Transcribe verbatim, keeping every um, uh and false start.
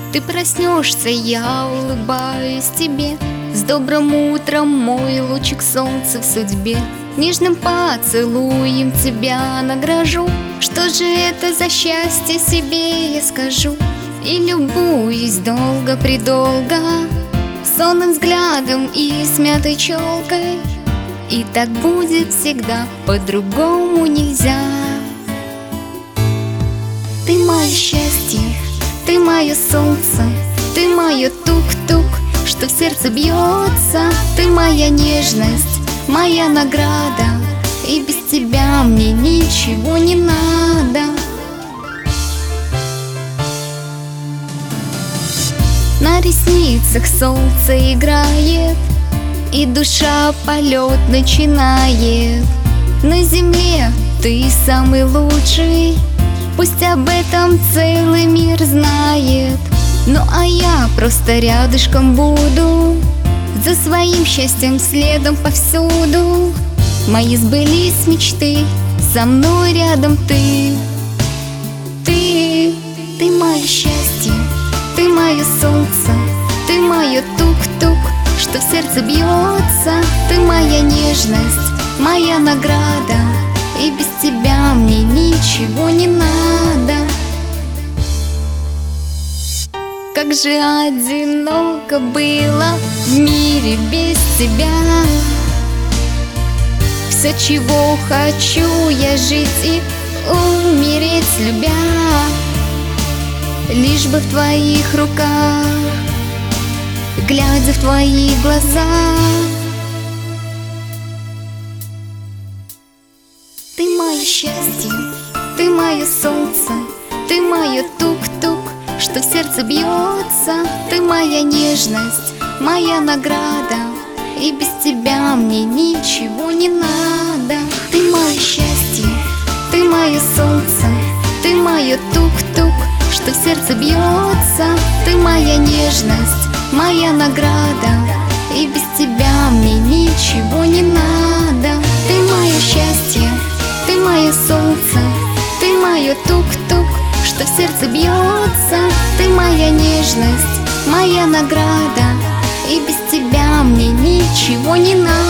Ты проснешься, я улыбаюсь тебе. С добрым утром, мой лучик солнца в судьбе. Нежным поцелуем тебя награжу. Что же это за счастье, себе я скажу. И любуюсь долго-предолго сонным взглядом и смятой челкой. И так будет всегда, по-другому нельзя. Ты мое счастье, ты мое солнце, ты мое тук-тук, что в сердце бьется. Ты моя нежность, моя награда, и без тебя мне ничего не надо. На ресницах солнце играет, и душа полет начинает. На земле ты самый лучший, пусть об этом целый мир знает. Ну а я просто рядышком буду, за своим счастьем следом повсюду. Мои сбылись мечты, со мной рядом ты. Ты, ты мое счастье, ты мое солнце, ты мое тук-тук, что в сердце бьется. Ты моя нежность, моя награда, и без тебя мне ничего не надо. Как же одиноко было в мире без тебя. Все, чего хочу, я жить и умереть любя, лишь бы в твоих руках, глядя в твои глаза. Ты мое счастье, ты мое солнце, ты мое тук-тук, что в сердце бьется. Ты моя нежность, моя награда, и без тебя мне ничего не надо. Ты мое счастье, ты мое солнце, ты мое тук-тук, что в сердце бьется. Ты моя нежность, моя награда, и без тебя мне ничего не надо. Ты мое счастье, ты мое солнце, ты мое тук-тук, что в сердце бьется. Ты моя нежность, моя награда, и без тебя мне ничего не надо.